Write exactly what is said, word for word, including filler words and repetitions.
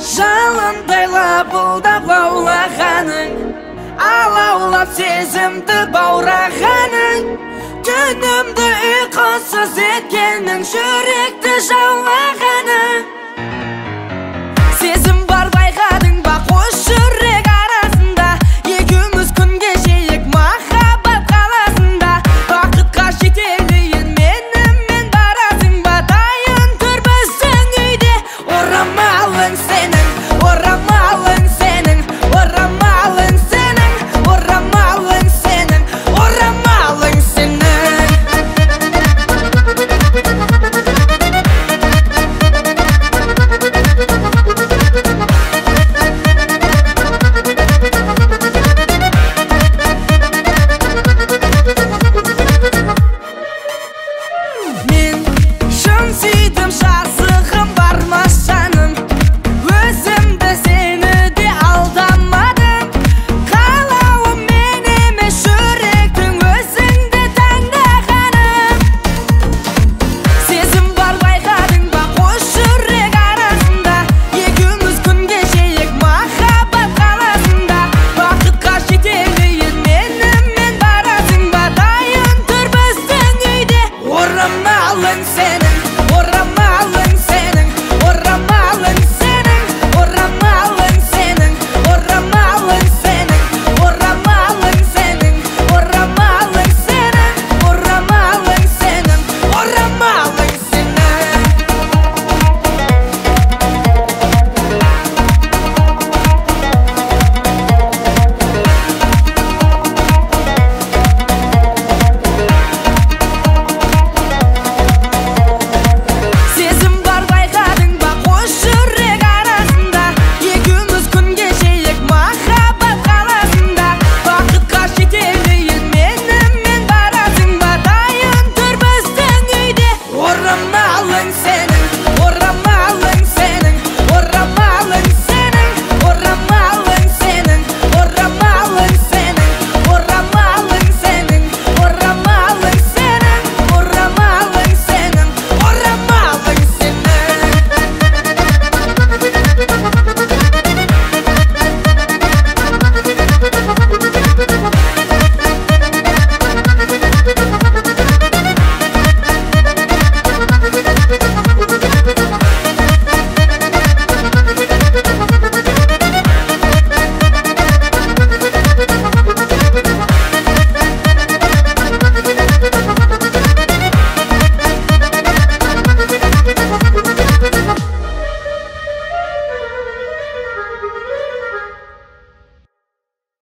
Жалындайлап бұлдап лаулағаның, алаулап сезімді баурағаның, түнімді ұйқысыз еткенің, жүректі жаулағаның. Сезім бар байқадың ба қос жүрек арасында, екеуміз күн кешейік махаббат қаласында. Бақытқа жетелейін менімен барасың ба, дайын тұр біздің үйде. Орамалың сенің, орамалың сенің, орамалың сенің, орамалың сенің, орамалың сенің. Мен шын сүйдім, жасығым бармас жаным, өзімді сені де алдамадым. Қалауым мен емес, жүректің өзіңді таңдағаным. Сезім бар байқадың ба қос жүрек арасында, екеуміз күн кешейік махаббат қаласында. Бақытқа жетелейін менімен барасың ба, дайын тұр біздің үйде. Орамалың сенің, орамалың сенің, орамалың сенің, орамалың сенің, орамалың сенің, орамалың сенің, орамалың сенің, орамалың сенің, орамалың сенің. Сезім бар байқадың ба қос жүрек арасында, екеуміз күн кешейік махаббат қаласында. Бақытқа жетелейін менімен барасың ба, дайын тұр біздің үйде. Орамалың сенің.